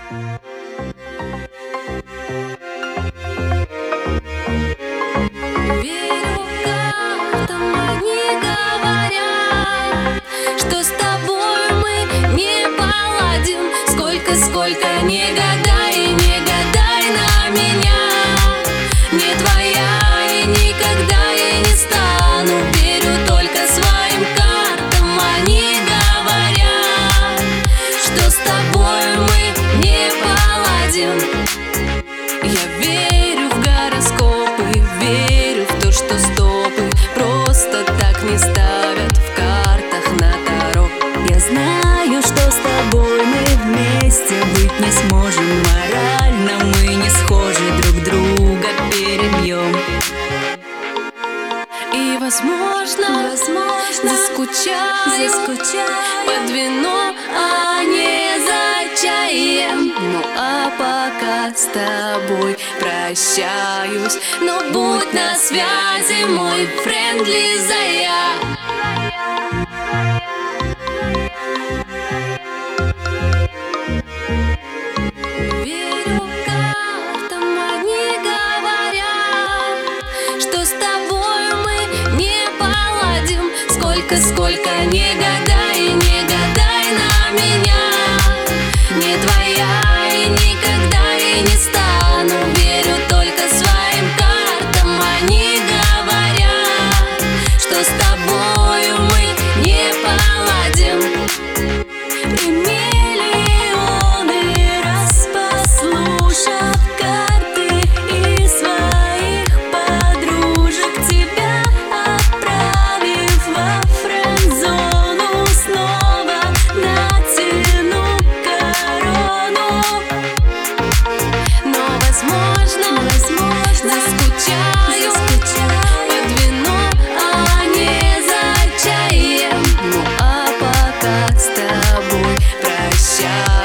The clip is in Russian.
Верю картам, они говорят, что с тобой мы не поладим. Сколько не гадай на меня, не твоя и никогда я не стану. Верю только своим картам, они говорят, что с тобой мы не поладим. Я верю в гороскопы, верю в то, что стопы просто так не ставят в картах на таро. Я знаю, что с тобой мы вместе быть не сможем. Морально мы не схожи, друг друга перебьем. И возможно заскучаю под вино, а не за чаем. Ну а пока с тобой прощаюсь, но будь на связи, мой френдли зая. Верю картам, они говорят, что с тобой мы не поладим. Сколько не гадай на меня, не твоя и никогда и не стану. Верю только своим картам, они говорят, что с тобою мы не поладим. И миллионы раз послушав карты и своих подружек, тебя отправив во френд-зону, снова натяну корону. Но возможно заскучаю под вино, а не за чаем. Ну а пока с тобой прощаюсь.